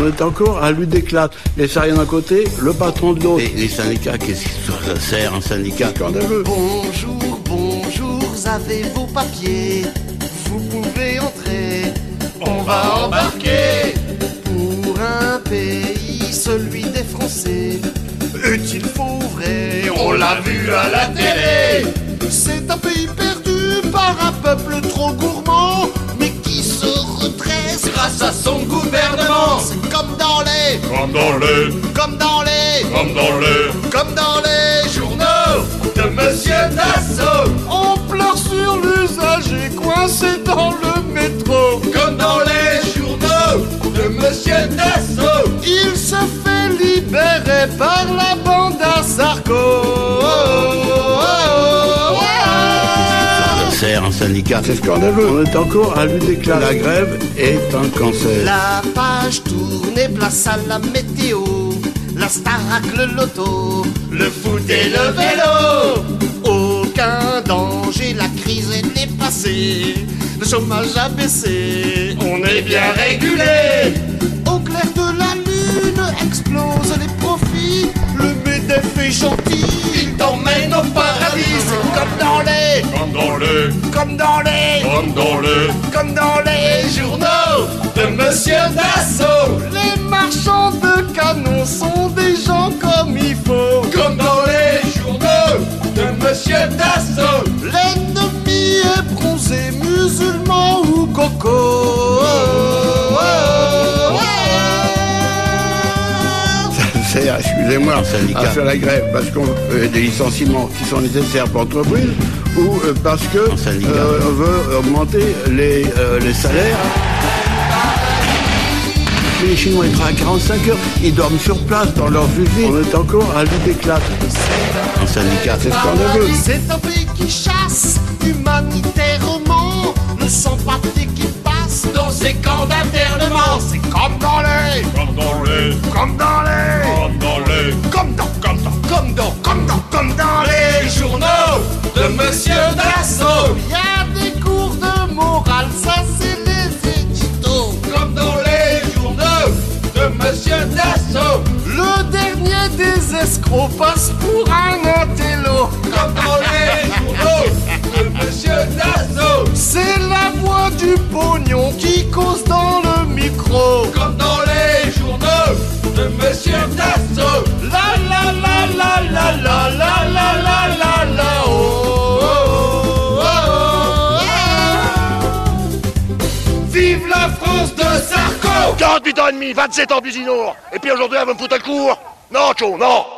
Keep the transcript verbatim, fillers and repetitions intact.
On est encore à lutte des classes. Les salariés d'un côté, le patron de l'autre. Et les syndicats, qu'est-ce qui se sert un syndicat scandaleux? Bonjour, bonjour, avez vos papiers, vous pouvez entrer. On va embarquer pour un pays, celui des Français. Est-il faux ou vrai? On l'a vu à la télé. C'est un pays perdu par un peuple trop gourmand, mais qui se redresse grâce à son gouvernement. C'est comme dans les, Comme dans les, comme dans les, comme dans les, comme dans les journaux de Monsieur Dassault. On pleure sur l'usager coincé dans le métro. Comme dans les journaux de Monsieur Dassault. Il se fait libérer par la bande à Sarko. Sert un syndicat, c'est scandaleux. On est encore à lutte des classes. La grève est un cancer. La page tourne et place à la météo. La Starac, le loto, le foot et le vélo. Aucun danger, la crise est passée. Le chômage a baissé, on est bien régulé. Au clair de la lune explosent les profits. Le MEDEF est gentil, il t'emmène au paradis. C'est comme dans les, comme dans les, comme dans les, comme dans les, comme dans les journaux de Monsieur Dassault. Les marchands de canons sont des gens comme il faut. Comme dans les journaux de Monsieur Dassault. L'ennemi est bronzé, musulman ou coco. C'est, excusez-moi, à faire la grève parce qu'on veut des licenciements qui sont nécessaires pour l'entreprise ou euh, parce que euh, on veut augmenter les, euh, les salaires. Les Chinois ils travaillent à quarante-cinq heures, ils dorment sur place dans leurs usines. On est encore à lutte des classes. Un syndicat, c'est scandaleux. C'est un pays qui chasse humanitairement le sans-papier qui passe dans ses camps d'internement. C'est comme dans les, comme dans les, comme dans les, comme dans les, comme dans, comme dans, comme dans, comme dans, comme dans les journaux de Monsieur Dassault. Il y a des cours de morale, ça c'est les éditos. Comme dans les journaux de Monsieur Dassault. Le dernier des escrocs passe pour un intello. Comme dans les journaux de Monsieur Dassault. C'est la voix du pognon qui cause dans le micro. Comme dans les journaux de Monsieur Dassault. La la la la la la la la la la la oh, oh, oh, oh. Vive la France de Sarko. quarante-huit ans et demi, vingt-sept ans d'usinour. Et puis aujourd'hui, elle va me foutre le cours. Non, Cho, non.